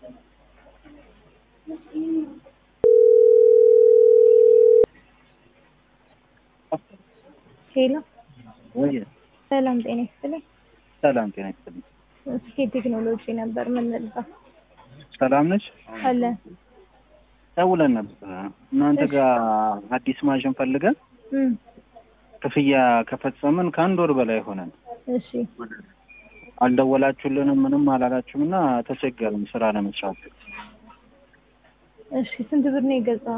ሄሎ ወይ ሰላም ጤና ይስጥልኝ። ሰላም ጤና ይስጥልኝ። እስኪ ቴክኖሎጂ ነበር ምን ልባ ሰላም ነሽ? አለ ደውለን ነበር እናንተ ጋር አዲስ ማሽን ፈልገን ክፍያ ከፈጸምን ከአንድ ወር በላይ ሆነን። እሺ አልደወላችሁልንም ምንም አላላችሁምና ተቸገርን ስራ ለመስራት። እሺ ስንት ብር ነው የገዛው?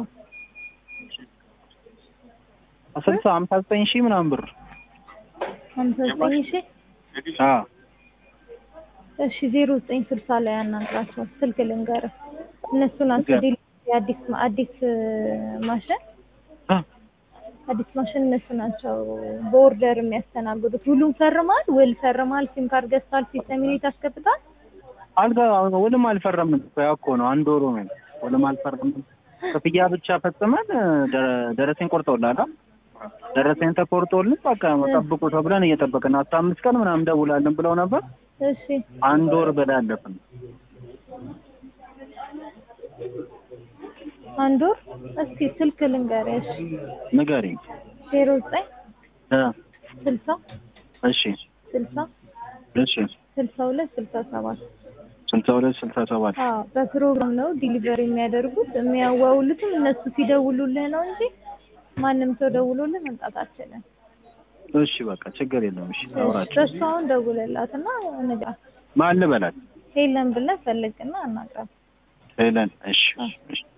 59 ሺህ ምናምን ብር 59 ሺህ እሺ 0960 ላይ አናግራቸው ስልክ ልንገርህ እነሱ ናቸው አዲስ ማሽን እነሱ ናቸው በኦርደር የሚያስተናግዱት። ሁሉም ፈርማል ውል ፈርማል ሲም ካርድ ገዝቷል ሲስተሚኔት አስገብቷል። ውልም አልፈረምንም ያው እኮ ነው አንድ ወሩ ነው ውልም አልፈረምንም። ክፍያ ብቻ ፈጽመን ደረሰኝ ቆርጠውላል። ደረሰኝ ተቆርጦልን በቃ ጠብቁ ተብለን እየጠበቅን 15 ቀን ምናምን ደውላለን ብለው ነበር። እሺ አንድ ወር በላይ አለፈን። አንድ ወር እስኪ ስልክ ልንገርሽ ንገሪኝ። 09 60 እሺ 60 እሺ 62 67 62 በፕሮግራም ነው ዲሊቨሪ የሚያደርጉት የሚያዋውሉትም እነሱ ሲደውሉልህ ነው እንጂ ማንም ሰው ደውሎልህ መምጣት አትችልም። እሺ በቃ ችግር የለም። እሺ አውራችሁ እሷን ደውልላትና እንግባ ማን ልበላት? ሄለን ብለህ ፈልግና አናግራት። ሄለን እሺ እሺ